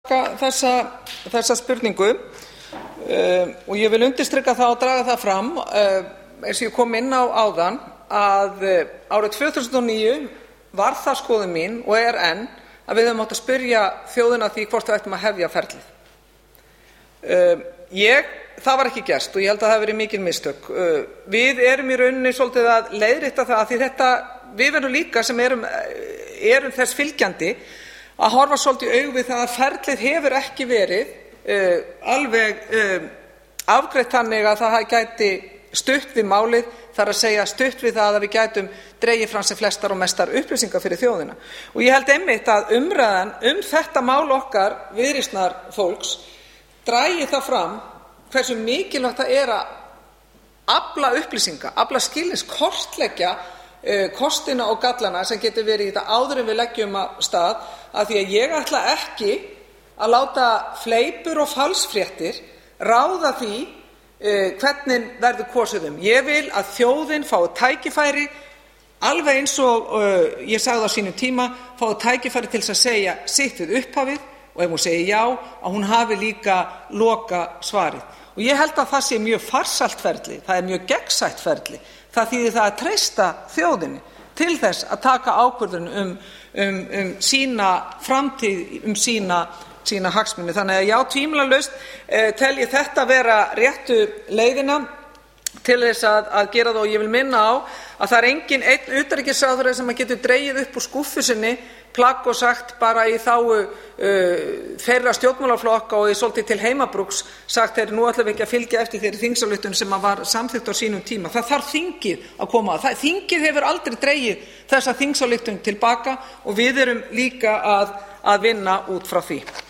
þessa spurningu og ég vil undirstrika það og draga það fram eins og ég kom inn á áðan að árið 2009 var það skoðun mín og enn að við hefðum átt að spyrja þjóðina að því hvort við ættum að hefja ferlið. Það var ekki gert og ég held að það hafi verið mikil mistök. Við erum í rauninni svolítið að leiðrétta það því við verðum líka sem erum þess fylgjandi að horfa svolítið í augu við það að ferlið hefur ekki verið alveg afgreitt þannig að það gæti stutt við málið, þar að segja stutt við það að við gætum dregið fram sem flestar og mestar upplýsingar fyrir þjóðina. Og ég held einmitt að umræðan þetta mál okkar Viðreisnarfólks dragi það fram hversu mikilvægt það að afla upplýsinga, afla skilnings, kortleggja kostina og gallana sem getur verið í þetta áður en við leggjum af stað, af því að ég ætla ekki að láta fleipur og falsfréttir ráða því hvernig verður kosið Ég vil að þjóðin fái tækifæri, alveg eins og ég sagði á sínum tíma, fái tækifæri til þess að segja sitt við upphafið og ef hún segir já, að hún hafi líka loka svarið. Og ég held að það sé mjög farsælt ferli, það mjög gegnsætt ferli. Það þýðir það að treysta þjóðinni til þess að taka ákvörðun um sína framtíð, sína hagsmuni. Þannig að já, tvímælalaust tel ég þetta vera réttu leiðina til þess að gera það og ég vil minna á að það enginn einn utanríkisráðherra sem getur dregið upp úr skúffu sinni plagg og sagt bara í þágu þeirra stjórnmálaflokka og svolítið til heimabrúks sagt nú ætlum við ekki að fylgja eftir þeirri þingsályktun sem var samþykkt á sínum tíma. Það þarf þingið að koma að. Þingið hefur aldrei dregið þessa þingsályktun til baka og við erum líka að vinna út frá því.